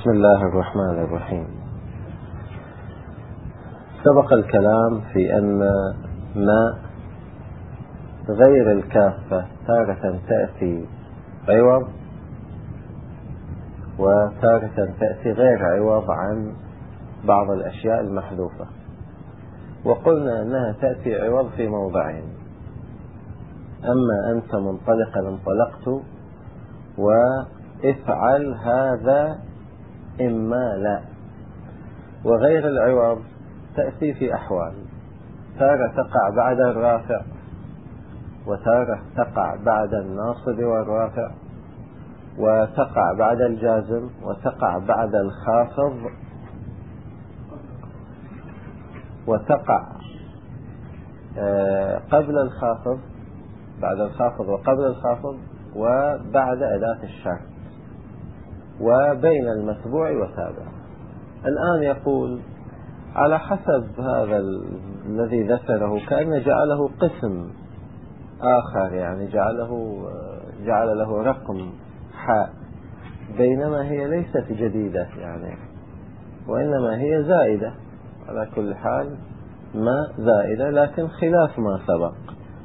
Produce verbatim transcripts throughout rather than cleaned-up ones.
بسم الله الرحمن الرحيم. سبق الكلام في أن ما غير الكافة تارة تأتي عوض وتارة تأتي غير عوض عن بعض الأشياء المحذوفة، وقلنا أنها تأتي عوض في موضعين: أما أنت منطلقا انطلقت، وافعل هذا إما لا. وغير العوض تأتي في أحوال: تارة تقع بعد الرافع، وتارة تقع بعد الناصب والرافع، وتقع بعد الجازم، وتقع بعد الخافض، وتقع قبل الخافض، بعد الخافض وقبل الخافض، وبعد أداة الشرط، وبين المتبوع وتابع. الآن يقول على حسب هذا الذي ذكره كأن جعله قسم آخر، يعني جعله جعل له رقم حاء، بينما هي ليست جديدة يعني، وإنما هي زائدة. على كل حال ما زائدة، لكن خلاف ما سبق.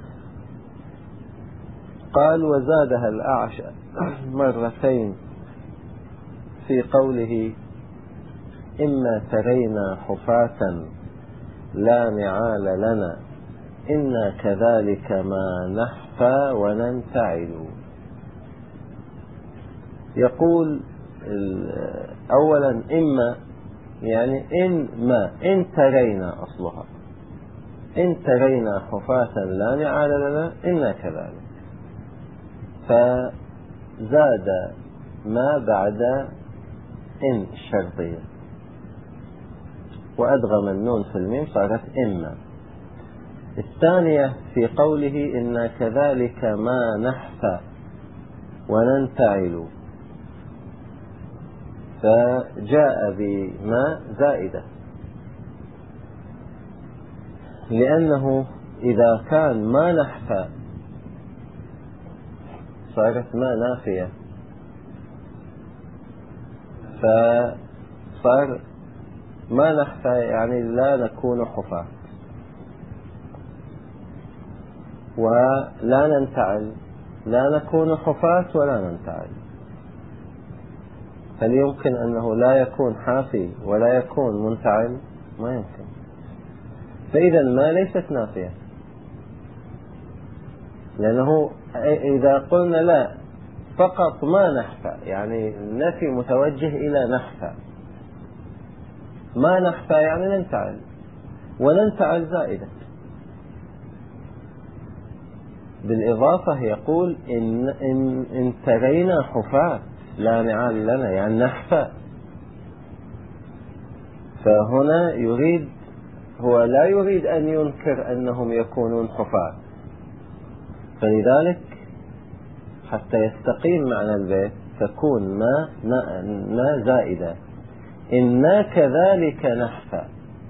قال: وزادها الأعشى مرتين في قوله: إما ترينا حفاة لا نعال لنا إنا كذلك ما نحفى وننتعل. يقول أولا إما، يعني إن ما إن ترينا، أصلها إن ترينا حفاة لا نعال لنا إنا كذلك، فزاد ما بعد إن الشرطية وأدغم النون في الميم صارت إما. الثانية في قوله: إنا كذلك ما نحفى وننتعل، فجاء بما زائدة، لأنه إذا كان ما نحفى صارت ما نافية، فصار ما نحفى يعني لا نكون حفاة، ولا ننتعل لا نكون حفاة ولا ننتعل. هل يمكن أنه لا يكون حافي ولا يكون منتعل؟ ما يمكن. فإذا ما ليست نافية، لأنه إذا قلنا لا فقط ما نحفى يعني النفي متوجه إلى نحفى، ما نحفى يعني ننتعل، وننتعل زائدة. بالإضافة يقول: إن, إن, إن ترينا حفاة لا نعال لنا يعني نحفى، فهنا يريد، هو لا يريد أن ينكر أنهم يكونون حفاة، فلذلك حتى يستقيم معنى البيت تكون ما ما زائدة: إنا كذلك نحفى،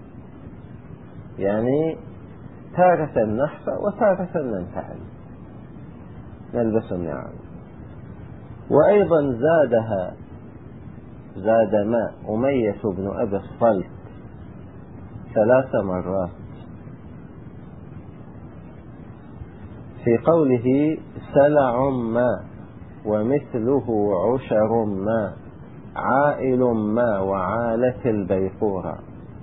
يعني تارة نحفى وتارة ننتعل نلبس النعال. وأيضا زادها زاد ما أمية بن أبي الصلت ثلاث مرات في قوله: سلع ما ومثله عشر ما عائل ما وعالة البيقورة.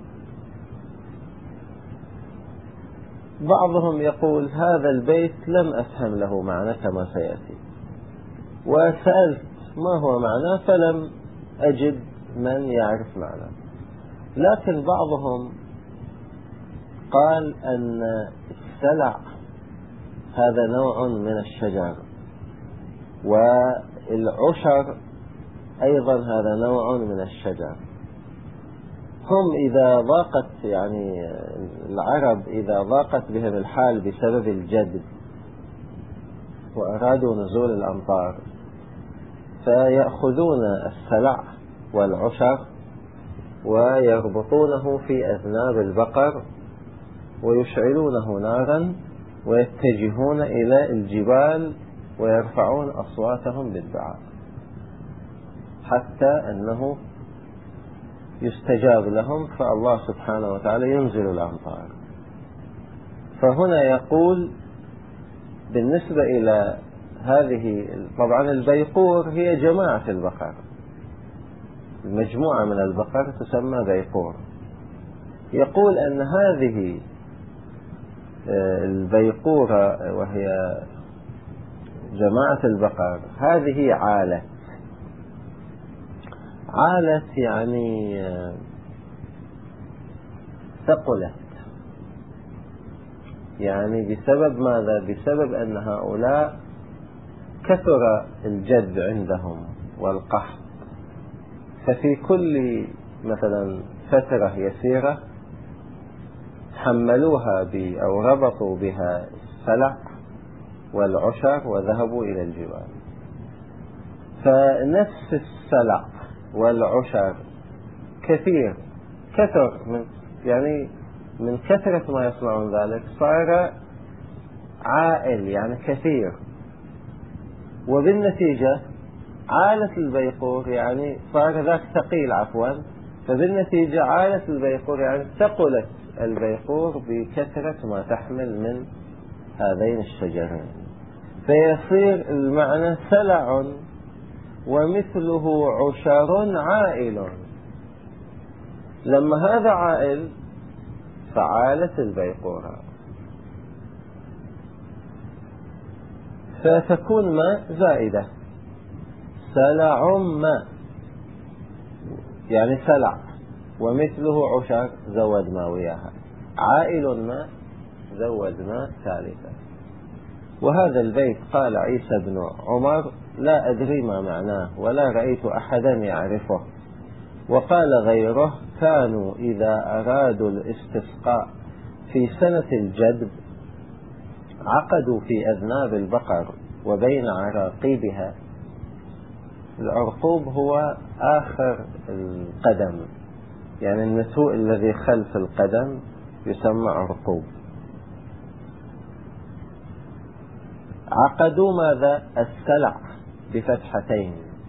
بعضهم يقول: هذا البيت لم أفهم له معنى كما سيأتي، وسألت ما هو معناه فلم أجد من يعرف معناه. لكن بعضهم قال أن السلع هذا نوع من الشجر، والعشر أيضا هذا نوع من الشجر. هم إذا ضاقت يعني العرب إذا ضاقت بهم الحال بسبب الجدب وأرادوا نزول الأمطار، فيأخذون السلع والعشر ويربطونه في أذناب البقر ويشعلونه نارا ويتجهون إلى الجبال ويرفعون أصواتهم بالدعاء، حتى أنه يستجاب لهم فالله سبحانه وتعالى ينزل الأمطار. فهنا يقول بالنسبة إلى هذه، طبعا البيقور هي جماعة البقر، المجموعة من البقر تسمى بيقور. يقول أن هذه البيقورة وهي جماعة البقر هذه عالت. عالت يعني ثقلت، يعني بسبب ماذا؟ بسبب أن هؤلاء كثر الجد عندهم والقحط، ففي كل مثلا فترة يسيرة حملوها ب أو ربطوا بها السلع والعشر وذهبوا إلى الجبال. فنفس السلع والعشر كثير كثر من يعني من كثرة ما يصنعون ذلك صار عائل يعني كثير، وبالنتيجة عالت البيقور يعني صار ذاك ثقيل عفوا فبالنتيجة عالت البيقور يعني ثقلت البيقور بكثرة ما تحمل من هذين الشجرين، فيصير المعنى سلع ومثله عشر عائل. لما هذا عائل فعالت البيقورة، فتكون ماء زائدة، سلع ماء يعني سلع ومثله عشر زود ما وياها، عائل ماء زود ماء ثالثة. وهذا البيت قال عيسى بن عمر لا أدري ما معناه ولا رأيت أحدا يعرفه. وقال غيره كانوا إذا أرادوا الاستسقاء في سنة الجدب عقدوا في أذناب البقر وبين عراقيبها. العرقوب هو آخر القدم، يعني النتوء الذي خلف القدم يسمى عرقوب. عقدوا ماذا؟ السلع بفتحتين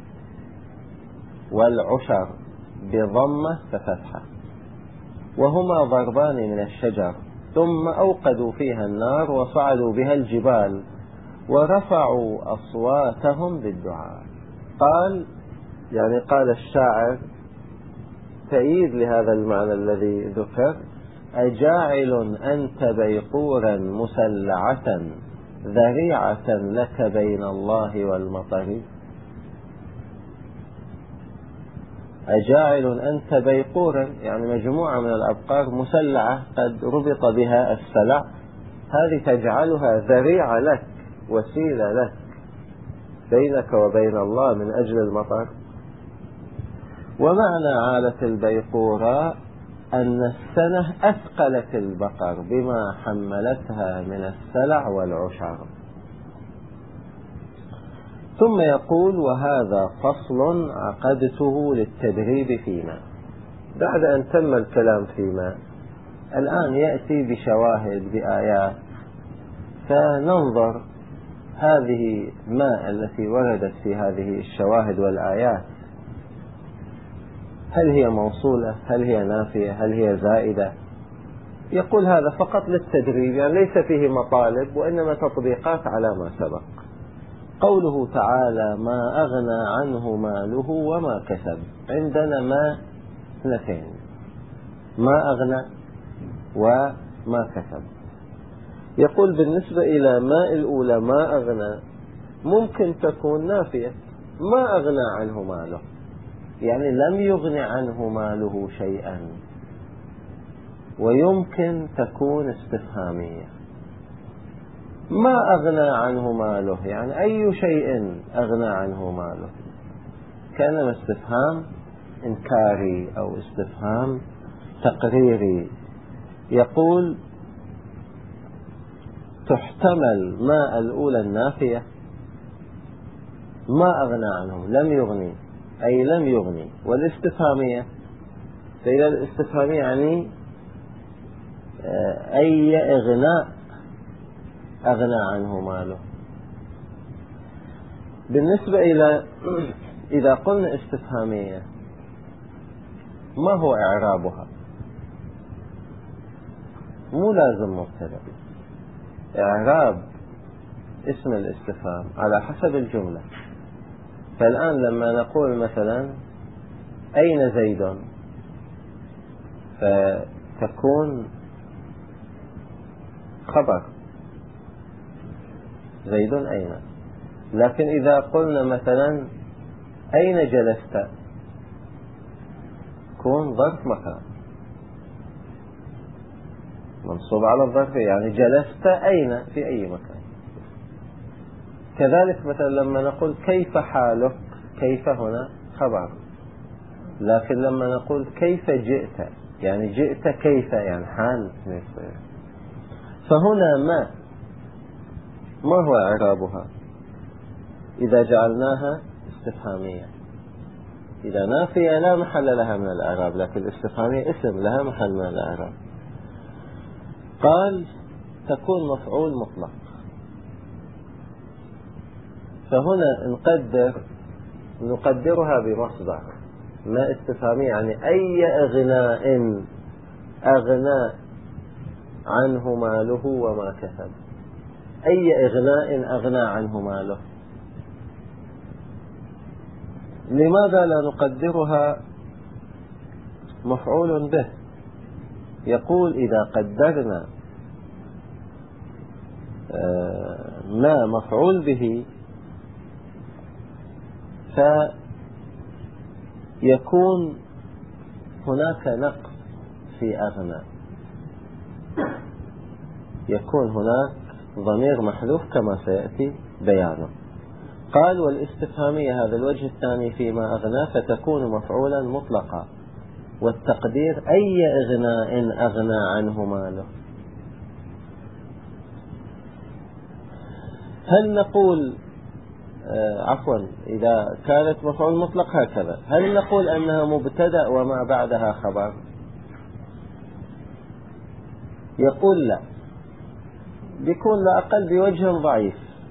والعشر بضمة ففتحة، وهما ضربان من الشجر، ثم أوقدوا فيها النار وصعدوا بها الجبال ورفعوا أصواتهم بالدعاء. قال يعني قال الشاعر تأييد لهذا المعنى الذي ذكر: أجاعل أنت بيقورا مسلعة ذريعة لك بين الله والمطر. أجاعل أنت بيقورا يعني مجموعة من الأبقار مسلعة قد ربط بها السلع، هذه تجعلها ذريعة لك، وسيلة لك بينك وبين الله من أجل المطر. ومعنى عالة البيقورة أن السنة أثقلت البقر بما حملتها من السلع والعشر. ثم يقول: وهذا فصل عقدته للتدريب فيما. بعد أن تم الكلام فيما، الآن يأتي بشواهد بآيات، فننظر هذه ما التي وردت في هذه الشواهد والآيات هل هي موصولة، هل هي نافية، هل هي زائدة. يقول هذا فقط للتدريب، يعني ليس فيه مطالب وإنما تطبيقات على ما سبق. قوله تعالى: ما أغنى عنه ماله وما كسب. عندنا ما اثنتين: ما أغنى وما كسب. يقول بالنسبة إلى ما الأولى ما أغنى ممكن تكون نافية، ما أغنى عنه ماله يعني لم يغن عنه ماله شيئا، ويمكن تكون استفهامية. ما أغنى عنه ماله يعني أي شيء أغنى عنه ماله، كان استفهام إنكاري أو استفهام تقريري. يقول تحتمل ما الأولى النافية، ما أغنى عنهم لم يغني أي لم يغني، والاستفهامية فإلى الاستفهامية يعني أي إغناء أغنى عنه ماله. بالنسبة إلى إذا قلنا استفهامية ما هو إعرابها؟ مو لازم مبتدأ. إعراب اسم الاستفهام على حسب الجملة. فالآن لما نقول مثلا أين زيد، فتكون خبر زيد أين. لكن إذا قلنا مثلا أين جلست، تكون ظرف مكان منصوب على الظرف، يعني جلست أين في أي مكان. كذلك مثلا لما نقول كيف حالك، كيف هنا خبر. لكن لما نقول كيف جئت، يعني جئت كيف، يعني حال يصير. فهنا ما ما هو إعرابها إذا جعلناها استفهامية؟ إذا نافية لا محل لها من الإعراب، لكن الاستفهامية اسم لها محل من الإعراب. قال تكون مفعول مطلق. فهنا نقدر نقدرها بمصدر ما استفهامية، يعني أي إغناء أغنى عنه ماله وما كسب. أي إغناء أغنى عنه ماله. لماذا لا نقدرها مفعول به؟ يقول إذا قدرنا ما مفعول به فيكون هناك نقص في أغنى، يكون هناك ضمير محذوف كما سيأتي بيانه. قال والاستفهامية هذا الوجه الثاني فيما أغنى فتكون مفعولا مطلقا، والتقدير أي إغناء أغنى عنه ماله. هل نقول آه عفوا إذا كانت مفعول مطلق هكذا، هل نقول أنها مبتدأ وما بعدها خبر؟ يقول لا، بيكون لا أقل بوجه ضعيف،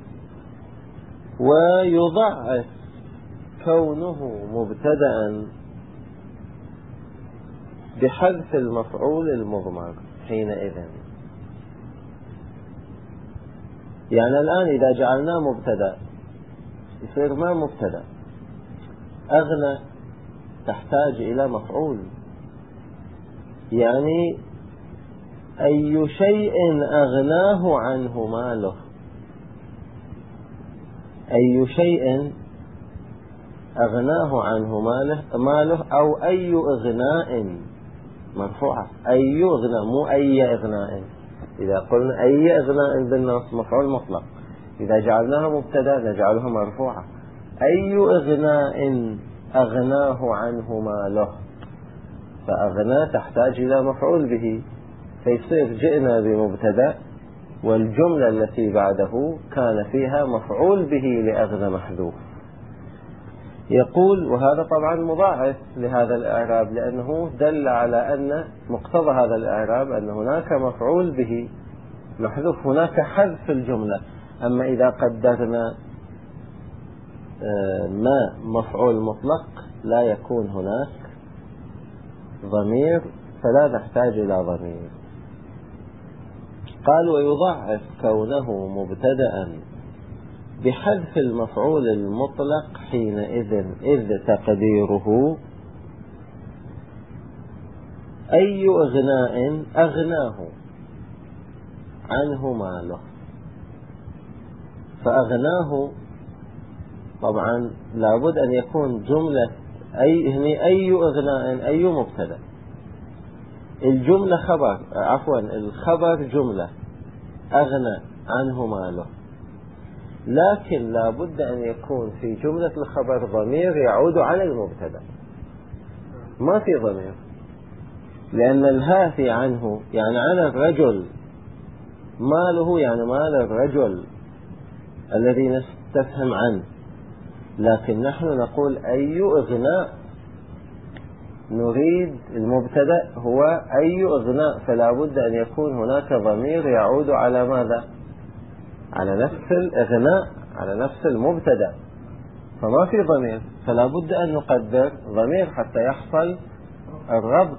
ويضعف كونه مبتدأ بحذف المفعول المضمر حينئذ. يعني الآن إذا جعلناه مبتدأ يصير ما مبتدأ. أغنى تحتاج إلى مفعول، يعني أي شيء أغناه عنه ماله، أي شيء أغناه عنه ماله ماله أو أي إغناء مرفوعة. أي إغناء مو أي إغناء. إذا قلنا أي إغناء بالنص مفعول مطلق، إذا جعلناها مبتدأ نجعلها مرفوعة. أي إغناء أغناه عنه ماله، فأغنى تحتاج إلى مفعول به، فيصير جئنا بمبتدأ والجملة التي بعده كان فيها مفعول به لأغنى محذوف. يقول وهذا طبعا مضاعف لهذا الإعراب، لأنه دل على أن مقتضى هذا الإعراب أن هناك مفعول به محذوف، هناك حذف الجملة. أما إذا قدرنا ما مفعول مطلق لا يكون هناك ضمير، فلا نحتاج إلى ضمير. قال ويضعف كونه مبتدأ بحذف المفعول المطلق حينئذ، إذ تقديره أي إغناء أغناه عنه ماله. فأغناه طبعا لابد أن يكون جملة أي هني أي إغناء أي مبتدأ. الجملة خبر عفوا الخبر جملة أغنى عنه ماله، لكن لابد أن يكون في جملة الخبر ضمير يعود على المبتدأ. ما في ضمير، لأن الهافي عنه يعني على الرجل، ماله يعني مال الرجل الذي نستفهم عنه، لكن نحن نقول أي إغناء، نريد المبتدأ هو أي إغناء، فلا بد أن يكون هناك ضمير يعود على ماذا؟ على نفس الإغناء، على نفس المبتدأ. فما في ضمير، فلا بد أن نقدر ضمير حتى يحصل الربط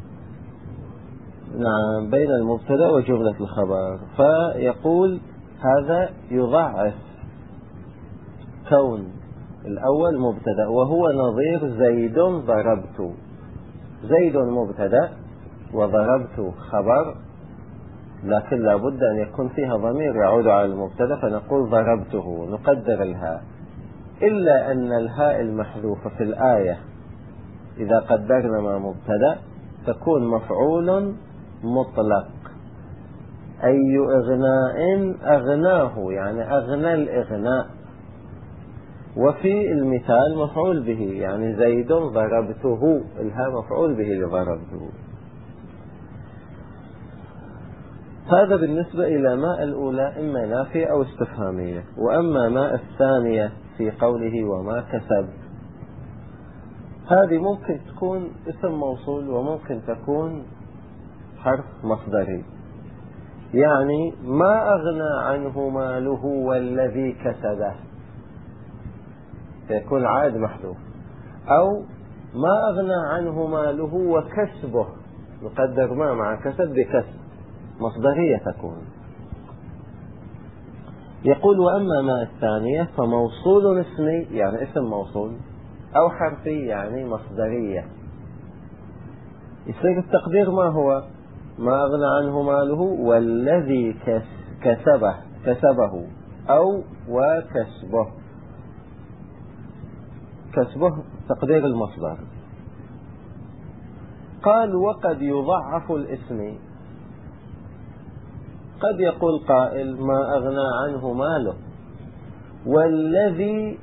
نعم بين المبتدأ وجملة الخبر، فيقول هذا يضعف كون الأول مبتدأ، وهو نظير زيد ضربت. زيد مبتدأ وضربت خبر، لكن لا بد أن يكون فيها ضمير يعود على المبتدأ، فنقول ضربته، نقدر الهاء. إلا أن الهاء المحذوفة في الآية إذا قدرنا ما مبتدأ تكون مفعول مطلق، أي إغناء أغناه، يعني أغنى الإغناء. وفي المثال مفعول به، يعني زيد ضربته، الهاء مفعول به لضربته. هذا بالنسبة إلى ماء الأولى إما نافية أو استفهامية. وأما ماء الثانية في قوله وما كسب، هذه ممكن تكون اسم موصول وممكن تكون حرف مصدري، يعني ما أغنى عنه ماله والذي كسبه، فيكون عائد محذوف. أو ما أغنى عنه ماله وكسبه، نقدر ما مع كسب بكسب، مصدرية تكون. يقول وأما ما الثانية فموصول اسمي، يعني اسم موصول، أو حرفي يعني مصدرية. يصير التقدير ما هو؟ ما أغنى عنه ماله والذي كسبه كسبه أو وكسبه. كسبه تقدير المصدر. قال وقد يضعف الاسم. قد يقول قائل ما أغنى عنه ماله، والذي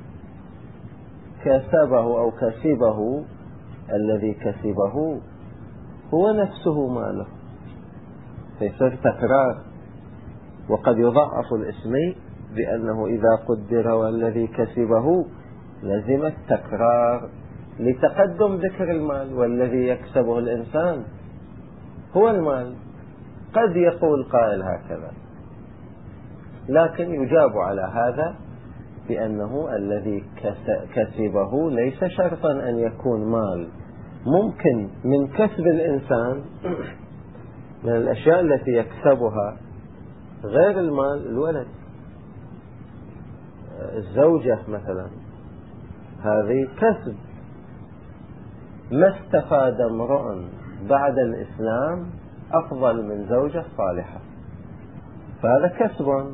كسبه أو كسبه، الذي كسبه هو نفسه ماله، فيصير تكرار. وقد يضعف الاسم بأنه إذا قدر والذي كسبه لزم التكرار لتقدم ذكر المال، والذي يكسبه الإنسان هو المال. قد يقول قائل هكذا، لكن يجاب على هذا بأنه الذي كسبه ليس شرطا أن يكون مال. ممكن من كسب الإنسان من الأشياء التي يكسبها غير المال الولد، الزوجة مثلا، هذه كسب. ما استفاد امرؤ بعد الإسلام أفضل من زوجة صالحة، فهذا كسب.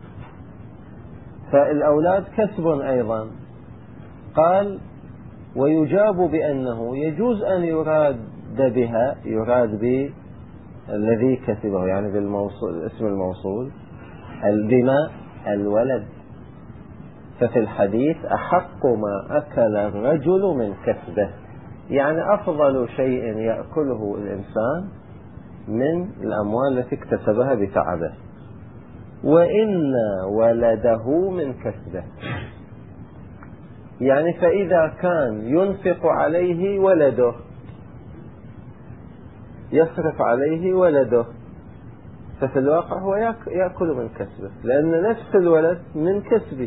فالأولاد كسب أيضا. قال ويجاب بأنه يجوز أن يراد بها، يراد بالذي كسبه يعني بالموصول، اسم الموصول، بما الولد. ففي الحديث أحق ما أكل الرجل من كسبه، يعني أفضل شيء يأكله الإنسان من الأموال التي اكتسبها بتعبه. وإن ولده من كسبه، يعني فإذا كان ينفق عليه ولده، يصرف عليه ولده، ففي الواقع هو يأكل من كسبه، لأن نفس الولد من كسبه.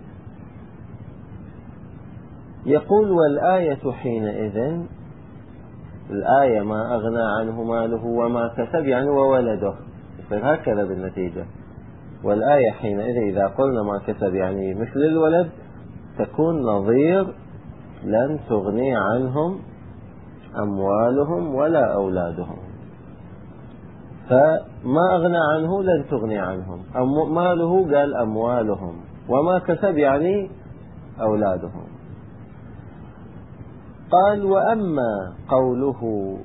يقول والآية حينئذ، الآية ما أغنى عنه ماله وما كسب يعني وولده، يصير هكذا بالنتيجة. والآية حينئذ إذا قلنا ما كسب يعني مثل الولد، تكون نظير لن تغني عنهم أموالهم ولا أولادهم. فما أغنى عنه لن تغني عنهم ماله، قال أموالهم، وما كسب يعني أولادهم. قال وأما قوله،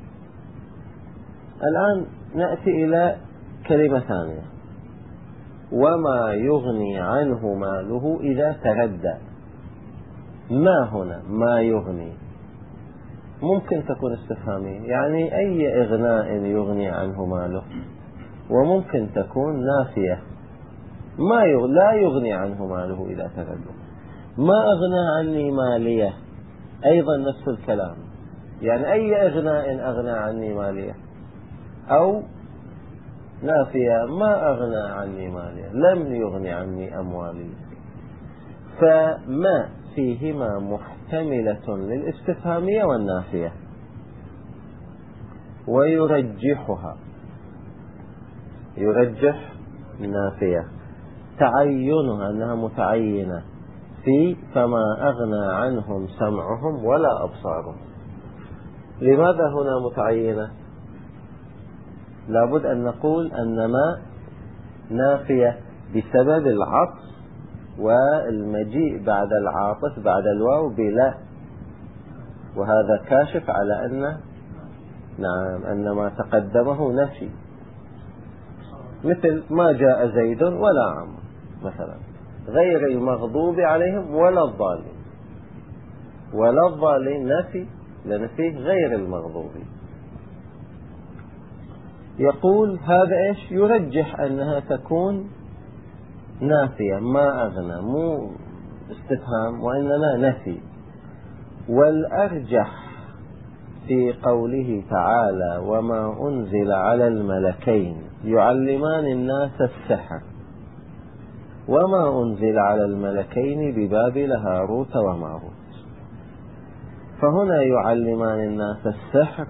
الآن نأتي إلى كلمة ثانية، وما يغني عنه ماله إذا تردى. ما هنا ما يغني ممكن تكون استفهامية، يعني أي إغناء يغني عنه ماله، وممكن تكون نافية، ما يغ... لا يغني عنه ماله إذا تردى. ما أغنى عني مالية أيضا نفس الكلام، يعني أي إغناء أغنى عني مالية. أو نافية ما أغنى عني مالية، لم يغني عني أموالي. فما فيهما محتملة للاستفهامية والنافية، ويرجحها، يرجح نافية، تعينها أنها متعينة في فما أغنى عنهم سمعهم ولا أبصارهم. لماذا هنا متعينة؟ لابد أن نقول أن ما نافية بسبب العطف والمجيء بعد العاطف بعد الواو بلا، وهذا كاشف على أن نعم أن ما تقدمه نفي، مثل ما جاء زيد ولا عمرو مثلا، غير المغضوب عليهم ولا الضالين، ولا الضالين نفي لنفيه غير المغضوب. يقول هذا إيش؟ يرجح أنها تكون نافية، ما أغنى، مو استفهام وإنما نفي. والأرجح في قوله تعالى وما أنزل على الملكين يعلمان الناس السحر، وما أنزل على الملكين ببابل هاروت وماروت، فهنا يعلمان الناس السحر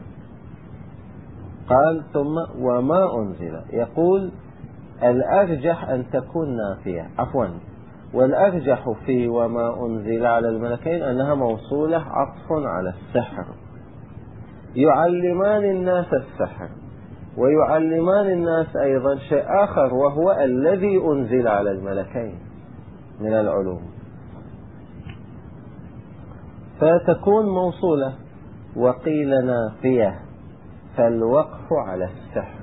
قال ثم وما أنزل. يقول الأرجح أن تكون نافية، عفوا، والأرجح في وما أنزل على الملكين أنها موصولة عطف على السحر. يعلمان الناس السحر، ويعلمان الناس أيضا شيء آخر وهو الذي أنزل على الملكين من العلوم، فتكون موصولة. وقيل نافية فالوقف على السحر،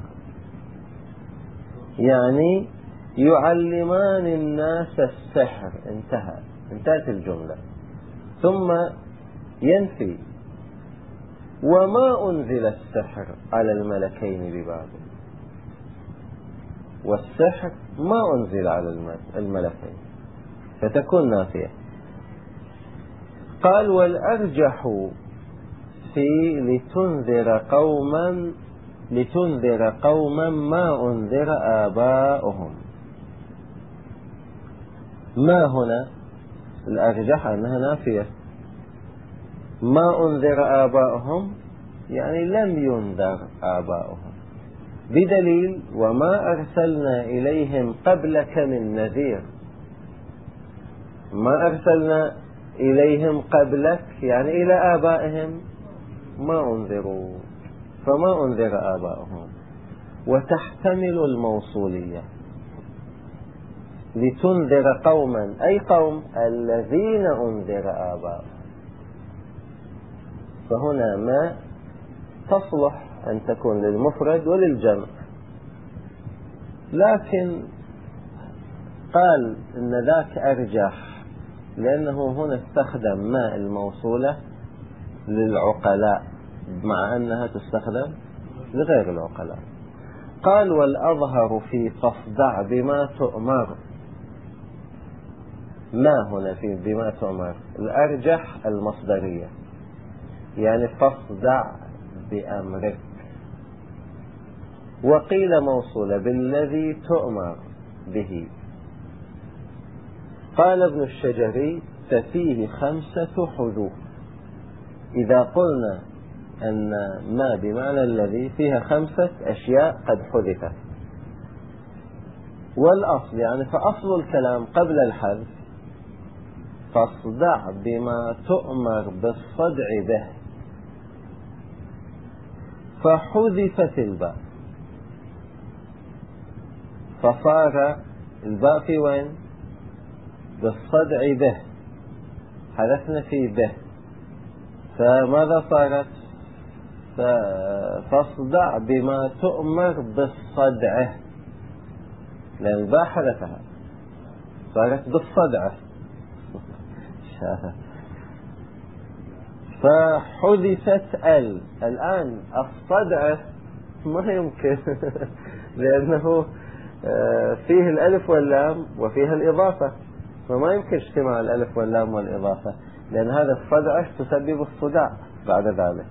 يعني يعلمان الناس السحر، انتهى، انتهت الجملة. ثم ينفي وما أنزل السحر على الملكين ببابل، والسحر ما أنزل على الملكين، فتكون نافية. قال والأرجح في لتنذر قوما لتنذر قوما ما أنذر آباؤهم. ما هنا الأرجح أنها نافية، ما أنذر آباؤهم يعني لم ينذر آباؤهم، بدليل وما أرسلنا إليهم قبلك من نذير. ما أرسلنا إليهم قبلك يعني إلى آبائهم ما أنذروا، فما أنذر آباؤهم. وتحتمل الموصولية، لتنذر قوما أي قوم الذين أنذر آباؤهم، فهنا ما تصلح أن تكون للمفرد وللجمع. لكن قال إن ذاك أرجح لأنه هنا استخدم ما الموصولة للعقلاء مع أنها تستخدم لغير العقلاء. قال والأظهر في فاصدع بما تؤمر. ما هنا في بما تؤمر الأرجح المصدرية، يعني فاصدع بأمرك. وقيل موصولة بالذي تؤمر به. قال ابن الشجري ففيه خمسة حذوف. إذا قلنا أن ما بمعنى الذي فيها خمسة أشياء قد حذفت، والأصل يعني فأصل الكلام قبل الحذف فاصدع بما تؤمر بالصدع به، فحذفت الباء فصار الباء في وين؟ بالصدع به، حذفنا في به، فماذا صارت؟ فاصدع بما تؤمر بالصدعه، لأن الباء حذفها صارت بالصدعه فحذفت ال. الآن الصدعه ما يمكن لأنه فيه الألف واللام وفيها الإضافة، فما يمكن اجتماع الألف واللام والإضافة، لأن هذا الصدعة تسبب الصداع بعد ذلك.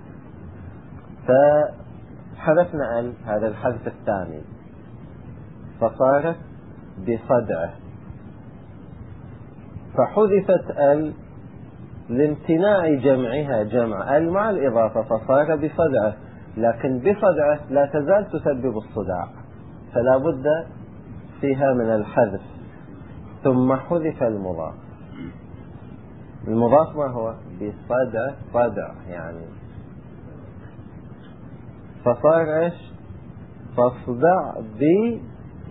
فحذفنا ال، هذا الحذف الثاني، فصارت بصدعه. فحذفت ال لامتناع جمعها جمع ال مع الإضافة، فصار بصدعه. لكن بصدعه لا تزال تسبب الصداع، فلا بد فيها من الحذف. ثم حذف المضاف. المضاف ما هو؟ بصدع، صدع يعني، فصار ايش؟ فاصدع به،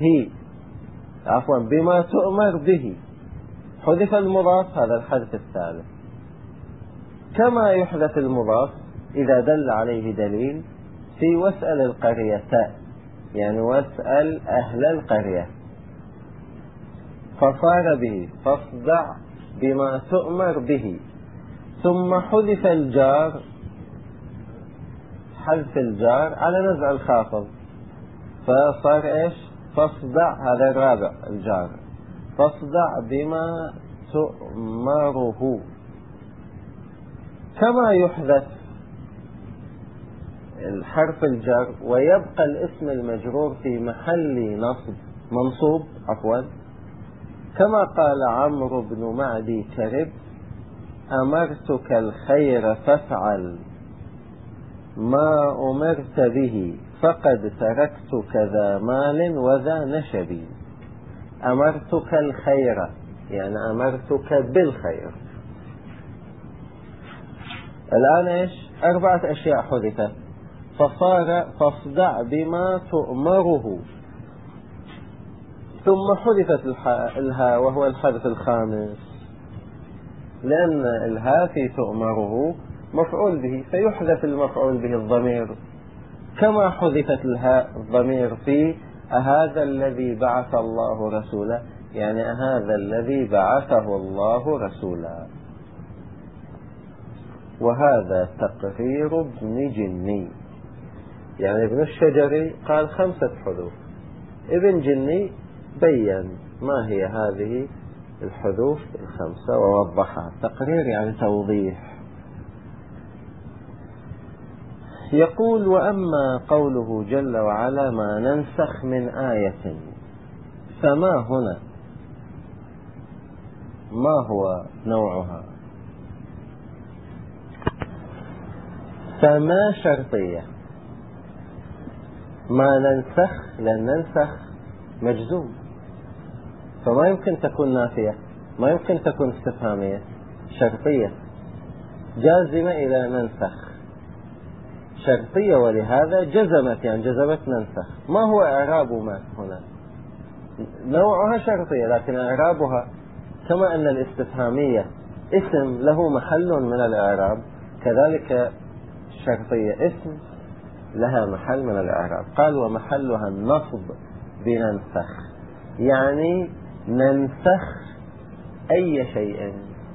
عفوا بما تؤمر به. حذف المضاف، هذا الحذف الثالث. كما يحذف المضاف إذا دل عليه دليل في واسأل القرية، يعني واسأل أهل القرية، فصار به فاصدع بما تؤمر به. ثم حذف الجار، حذف الجار على نزع الخافض، فصار ايش؟ فاصدع، هذا الرابع الجار، فاصدع بما تؤمره. كما يحذف الحرف الجر ويبقى الاسم المجرور في محل نصب منصوب، عفوا، كما قال عمرو بن معدي كرب: أمرتك الخير فافعل ما أمرت به، فقد تركتك ذا مال وذا نشب. أمرتك الخير يعني أمرتك بالخير. الآن إيش؟ أربعة أشياء حذفت، فصار فاصدع بما تؤمره. ثم حذفت الهاء وهو الحذف الخامس، لأن الهاء في تؤمره مفعول به، فيحذف المفعول به الضمير، كما حذفت الهاء الضمير في أهذا الذي بعث الله رسولا، يعني أهذا الذي بعثه الله رسولا. وهذا تقرير ابن جني، يعني ابن الشجري قال خمسة حذوف، ابن جني بين ما هي هذه الحذوف الخمسة ووضحها. تقرير يعني توضيح. يقول: وأما قوله جل وعلا: ما ننسخ من آية، فما هنا ما هو نوعها؟ فما شرطية، ما ننسخ، لأن ننسخ مجزوم، فما يمكن تكون نافية، ما يمكن تكون استفهامية، شرطية جازمة إلى ننسخ، شرطية، ولهذا جزمت، يعني جزمت ننسخ. ما هو إعراب ما هنا؟ نوعها شرطية، لكن إعرابها كما أن الاستفهامية اسم له محل من الإعراب، كذلك الشرطية اسم لها محل من الإعراب. قال: ومحلها النصب بننسخ، يعني ننسخ أي شيء،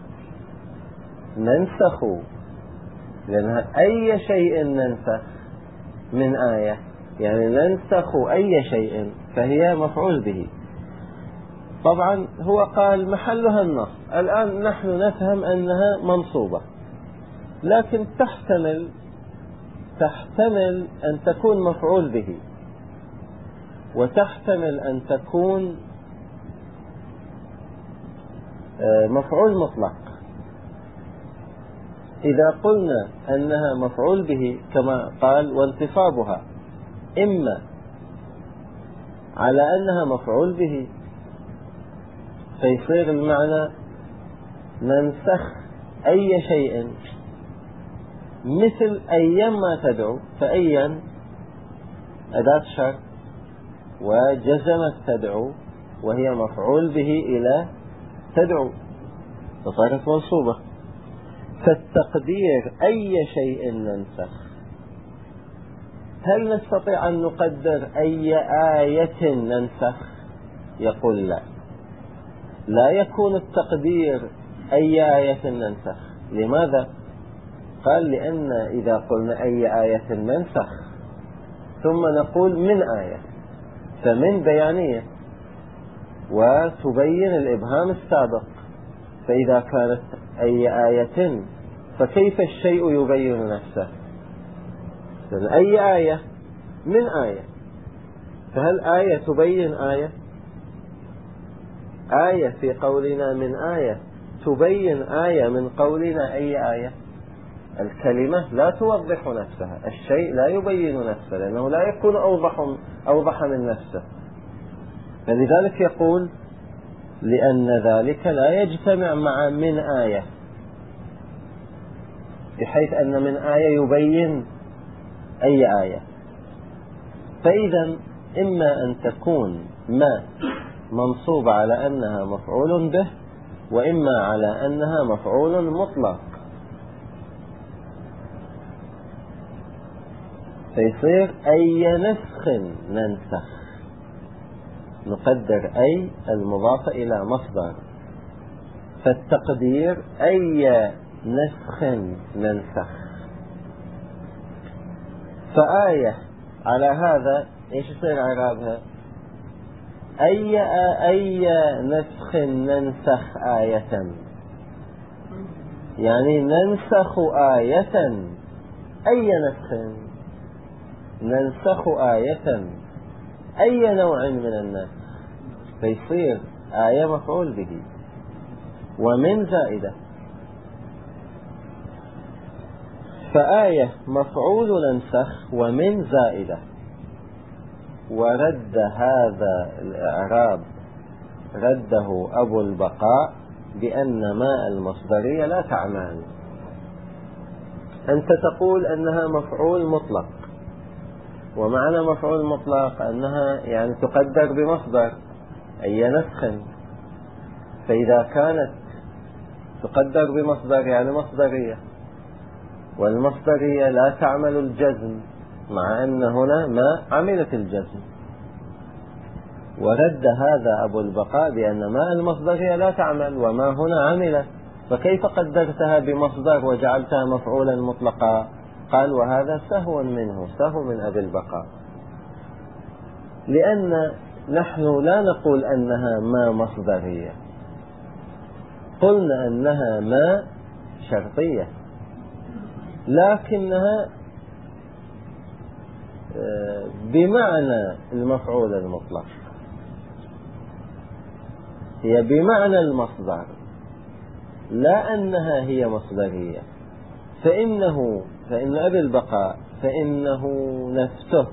ننسخ، لأنها أي شيء ننسخ من آية، يعني ننسخ أي شيء، فهي مفعول به. طبعا هو قال محلها النصب، الآن نحن نفهم أنها منصوبة، لكن تحتمل تحتمل أن تكون مفعول به، وتحتمل أن تكون مفعول مطلق. إذا قلنا أنها مفعول به كما قال: وانتصابها إما على أنها مفعول به، فيصير المعنى ننسخ أي شيء، مثل أيما تدعو، فأيا أداة شرط وجزمت تدعو، وهي مفعول به إلى تدعو، فصارت منصوبة. فالتقدير أي شيء ننسخ. هل نستطيع أن نقدر أي آية ننسخ؟ يقول لا، لا يكون التقدير أي آية ننسخ. لماذا؟ قال: لأن إذا قلنا أي آية ننسخ ثم نقول من آية، فمن بيانية وتبين الإبهام السابق، فإذا كانت أي آية فكيف الشيء يبين نفسه؟ لأن أي آية من آية، فهل آية تبين آية؟ آية في قولنا من آية تبين آية من قولنا أي آية؟ الكلمة لا توضح نفسها، الشيء لا يبين نفسه، لأنه لا يكون أوضح, أوضح من نفسه. فلذلك يقول لأن ذلك لا يجتمع مع من آية، بحيث أن من آية يبين أي آية. فإذا إما أن تكون ما منصوب على أنها مفعول به، وإما على أنها مفعول مطلق، فيصير أي نسخ ننسخ، نقدر أي المضافة إلى مصدر، فالتقدير أي نسخ ننسخ. فآية على هذا إيش يصير إعرابها؟ أي أي نسخ ننسخ آية، يعني ننسخ آية. أي نسخ ننسخ آية، أي نوع من النسخ، فيصير آية مفعول به ومن زائدة. فآية مفعول ننسخ ومن زائدة. ورد هذا الإعراب رده أبو البقاء بأن ماء المصدرية لا تعمل. أنت تقول أنها مفعول مطلق، ومعنى مفعول مطلق أنها يعني تقدر بمصدر أي نسخ، فإذا كانت تقدر بمصدر يعني مصدرية، والمصدرية لا تعمل الجزم، مع أن هنا ما عملت الجزم. ورد هذا أبو البقاء بأن ما المصدرية لا تعمل وما هنا عملت، فكيف قدرتها بمصدر وجعلتها مفعولا مطلقا؟ قال وهذا سهو منه، سهو من أبي البقاء، لأن نحن لا نقول أنها ما مصدرية، قلنا أنها ما شرطية، لكنها بمعنى المفعول المطلق، هي بمعنى المصدر، لا أنها هي مصدرية. فإنه فإن أبي البقاء فإنه نفسه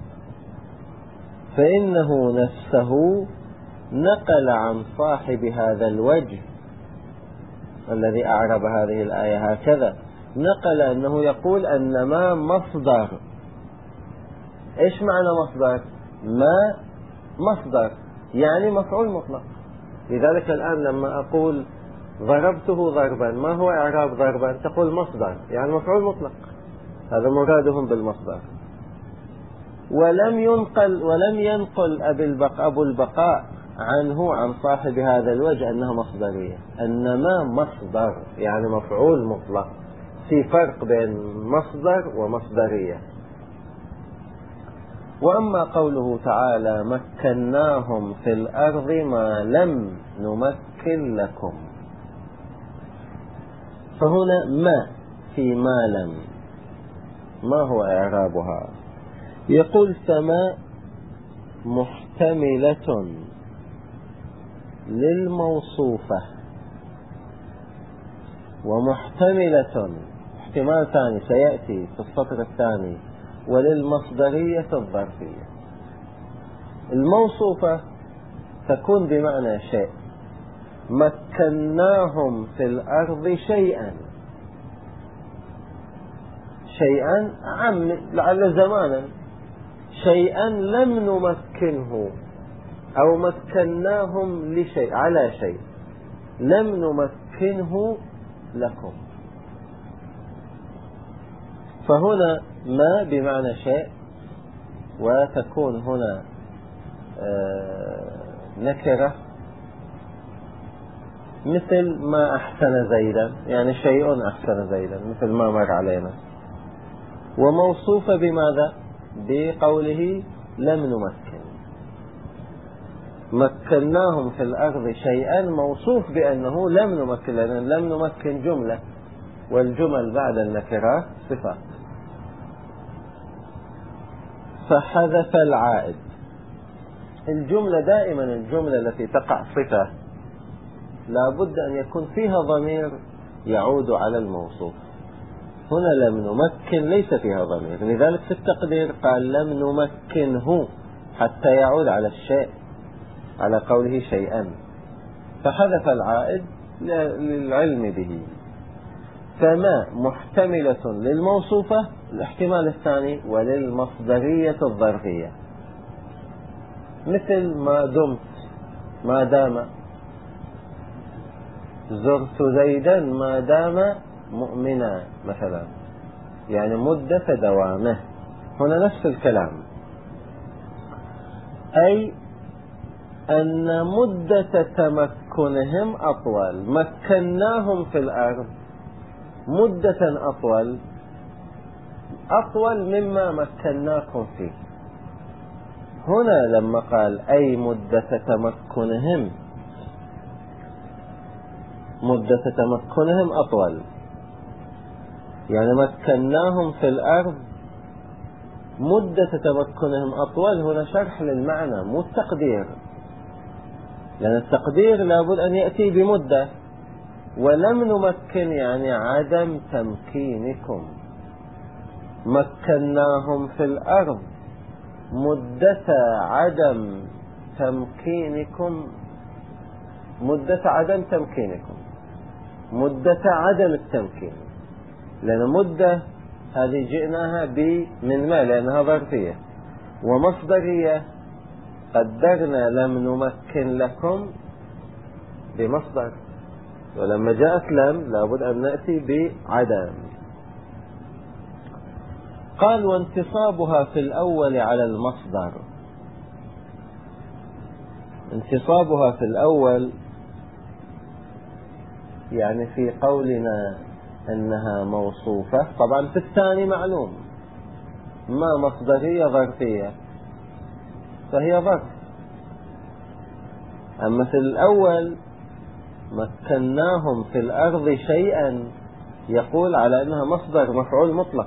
فإنه نفسه نقل عن صاحب هذا الوجه الذي أعرب هذه الآية هكذا، نقل أنه يقول أن ما مصدر. إيش معنى مصدر؟ ما مصدر يعني مفعول مطلق. لذلك الآن لما أقول ضربته ضربا، ما هو إعراب ضربا؟ تقول مصدر يعني مفعول مطلق، هذا مرادهم بالمصدر. ولم ينقل ولم ينقل أبي البقاء أبو البقاء عنه عن صاحب هذا الوجه أنها مصدرية، أنما مصدر يعني مفعول مطلق، في فرق بين مصدر ومصدرية. وأما قوله تعالى مكناهم في الأرض ما لم نمكن لكم، فهنا ما في ما لم، ما هو إعرابها؟ يقول فما محتملة للموصوفة، ومحتملة احتمال ثاني سيأتي في السطر الثاني، وللمصدرية الظرفية. الموصوفة تكون بمعنى شيء، مكناهم في الأرض شيئا، شيئا عم لعل زمانا، شيئا لم نمكنه، أو مكناهم لشيء على شيء لم نمكنه لكم. فهنا ما بمعنى شيء، وتكون هنا نكرة، مثل ما أحسن زيدا، يعني شيء أحسن زيدا مثل ما مر علينا. وموصوفة بماذا؟ بقوله لم نمكن، مكناهم في الأرض شيئا موصوف بأنه لم نمكن، لأن لم نمكن جملة، والجمل بعد النكرات صفات. فحذف العائد. الجملة دائما الجملة التي تقع صفة لا بد أن يكون فيها ضمير يعود على الموصوف، هنا لم نمكن ليس فيها ضمير، لذلك في التقدير قال لم نمكنه حتى يعود على الشيء، على قوله شيئا، فحذف العائد للعلم به. فما محتملة للموصوفة الاحتمال الثاني وللمصدرية الظرفية، مثل ما دمت، ما دام، زرت زيدا ما دام مؤمنا مثلا، يعني مدة دوامه. هنا نفس الكلام، أي أن مدة تمكنهم أطول، مكناهم في الأرض مدة أطول أطول مما مكناكم فيه. هنا لما قال أي مدة تمكنهم، مدة تمكنهم أطول، يعني مكناهم في الأرض مدة تمكنهم أطول. هنا شرح للمعنى مو التقدير، لأن التقدير لابد أن يأتي بمدة، ولم نمكن يعني عدم تمكينكم، مكناهم في الأرض مدة عدم تمكينكم، مدة عدم تمكينكم، مدة عدم التمكين، لأن مدة هذه جئناها من ما، لأنها ظرفية، ومصدرية قدرنا لم نمكن لكم بمصدر، ولما جاءت لم لابد أن نأتي بعدم. قال وانتصابها في الأول على المصدر، انتصابها في الأول يعني في قولنا أنها موصوفة، طبعا في الثاني معلوم ما مصدرية ظرفية فهي ظرف، أما في الأول مكناهم في الأرض شيئا يقول على أنها مصدر مفعول مطلق،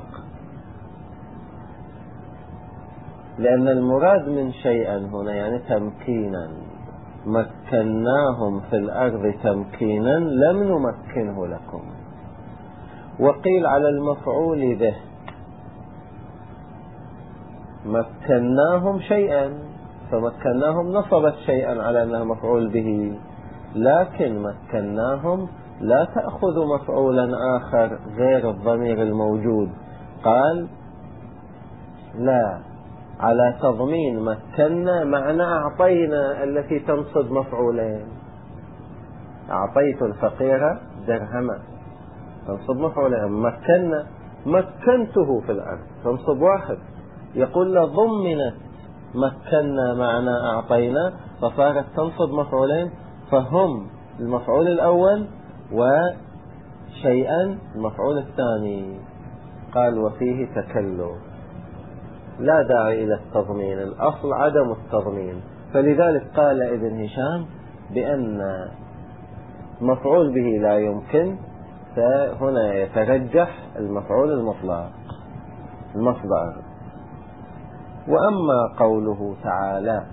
لأن المراد من شيئا هنا يعني تمكينا، مكناهم في الأرض تمكينا لم نمكنه لكم. وقيل على المفعول به، مكناهم شيئا، فمكناهم نصبت شيئا على أنها مفعول به، لكن مكناهم لا تأخذ مفعولا آخر غير الضمير الموجود، قال لا، على تضمين مكنا معنى أعطينا التي تنصب مفعولين، أعطيت الفقير درهما تنصب مفعولين، مكنا مكنته في الأرض تنصب واحد، يقول له ضمنت مكنا معنى أعطينا فصارت تنصب مفعولين، فهم المفعول الأول وشيئا المفعول الثاني. قال وفيه تكلف، لا داعي إلى التضمين، الأصل عدم التضمين، فلذلك قال ابن هشام بأن مفعول به لا يمكن، فهنا يترجح المفعول المطلق المصدر. وأما قوله تعالى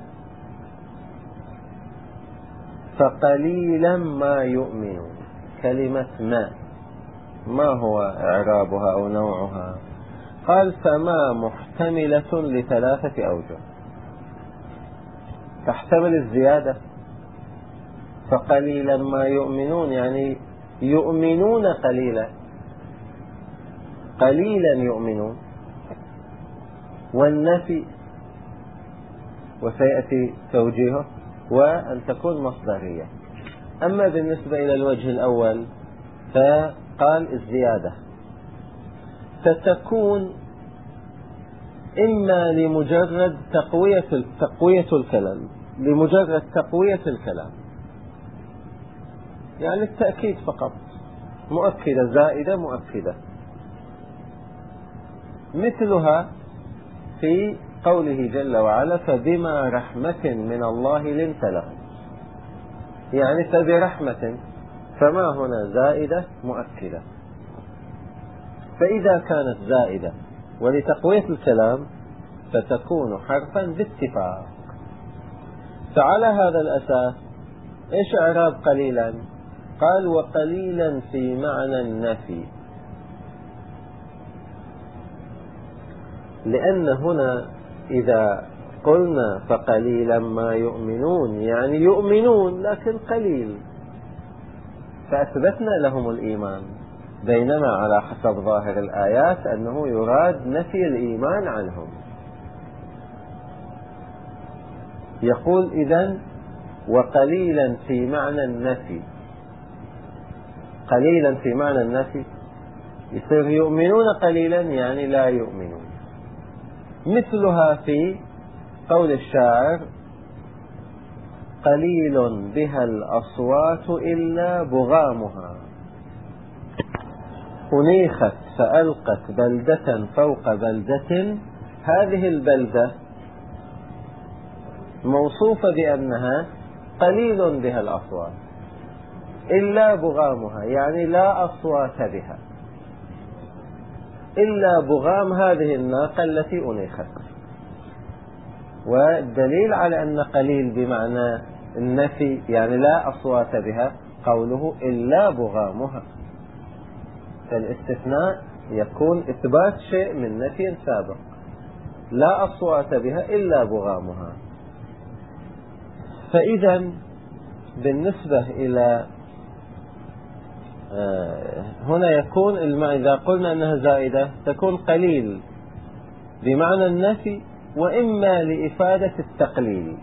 فقليلا ما يؤمنون، كلمة ما ما هو إعرابها أو نوعها؟ قال فما محتملة لثلاثة أوجه، تحتمل الزيادة، فقليلا ما يؤمنون يعني يؤمنون قليلا، قليلا يؤمنون، والنفي وسيأتي توجيهه، وأن تكون مصدرية. أما بالنسبة إلى الوجه الأول فقال الزيادة فتكون إما لمجرد تقوية تقوية الكلام، لمجرد تقوية الكلام يعني التأكيد فقط، مؤكدة زائدة مؤكدة، مثلها في قوله جل وعلا فبما رحمة من الله لنت لهم، يعني فبرحمة، فما هنا زائدة مؤكدة، فإذا كانت زائدة ولتقوية الكلام فتكون حرفا باتفاق. فعلى هذا الأساس إيش إعراب قليلا؟ قال وقليلا في معنى النفي، لأن هنا إذا قلنا فقليلا ما يؤمنون يعني يؤمنون لكن قليل، فأثبتنا لهم الإيمان، بينما على حسب ظاهر الآيات أنه يراد نفي الإيمان عنهم. يقول إذن وقليلا في معنى النفي، قليلا في معنى النفي يصير يؤمنون قليلا يعني لا يؤمنون، مثلها في قول الشاعر قليل بها الأصوات إلا بغامها، أنيخت فألقت بلدة فوق بلدة، هذه البلدة موصوفة بأنها قليل بها الأصوات إلا بغامها يعني لا أصوات بها إلا بغام هذه الناقة التي أنيخت. والدليل على أن قليل بمعنى النفي يعني لا أصوات بها قوله إلا بغامها، فالاستثناء يكون إثبات شيء من نفي سابق، لا أصوات بها إلا بغامها. فإذا بالنسبة إلى هنا يكون إذا قلنا أنها زائدة تكون قليل بمعنى النفي وإما لإفادة التقليل،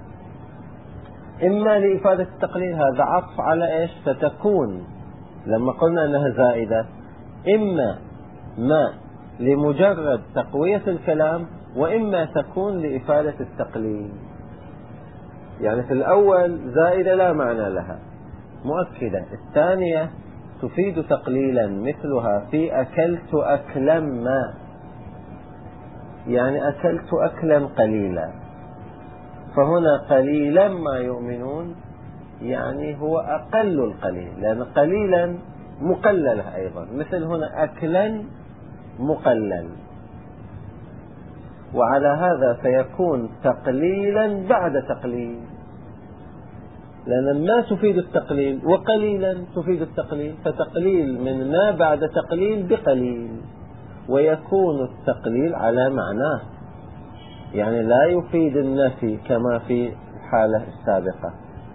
إما لإفادة التقليل هذا عطف على إيش؟ فتكون لما قلنا أنها زائدة إما ما لمجرد تقوية الكلام وإما تكون لإفادة التقليل. يعني في الأول زائدة لا معنى لها مؤكدة، الثانية تفيد تقليلا مثلها في أكلت أكلا ما يعني أكلت أكلا قليلا، فهنا قليلا ما يؤمنون يعني هو أقل القليل، لأن قليلا مقلل أيضا، مثل هنا أكلا مقلل، وعلى هذا فيكون تقليلا بعد تقليل، لأن ما تفيد التقليل وقليلا تفيد التقليل، فتقليل من ما بعد تقليل بقليل، ويكون التقليل على معناه يعني لا يفيد النفي كما في الحالة السابقة.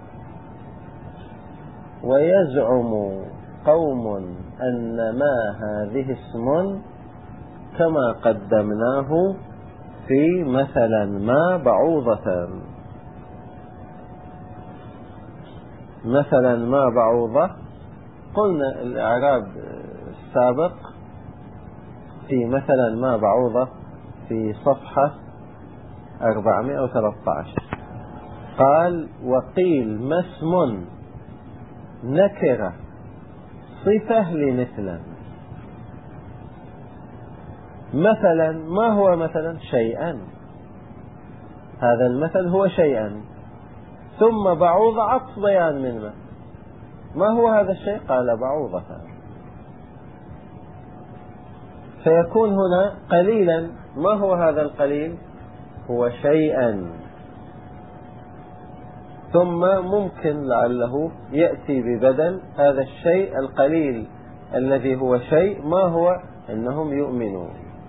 ويزعم قوم أن ما هذه اسم كما قدمناه في مثلا ما بعوضة، مثلا ما بعوضة قلنا الإعراب السابق في مثلا ما بعوضة في صفحة أربعمائة وثلاثة عشر قال وقيل ما اسم نكرة صفة لمثلا. مثلا ما هو مثلا؟ شيئا، هذا المثل هو شيئا، ثم بعوضة عطف بيان من ما ما هو هذا الشيء؟ قال بعوضة، فيكون هنا قليلا ما هو هذا القليل؟ هو شيئا، ثم ممكن لعله يأتي ببدل هذا الشيء القليل الذي هو شيء ما هو؟ إنهم يؤمنون.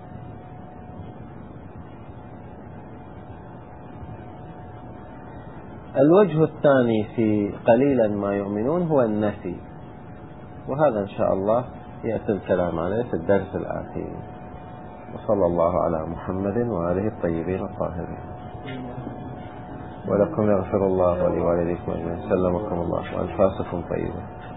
الوجه الثاني في قليلا ما يؤمنون هو النفي، وهذا إن شاء الله يأتي الكلام عليه في الدرس الآتي. وصلى الله على محمد وآله الطيبين الطاهرين. ولكم يغفر الله ولوالديكم أجمعين. سلمكم الله وأنفاسكم طيبة.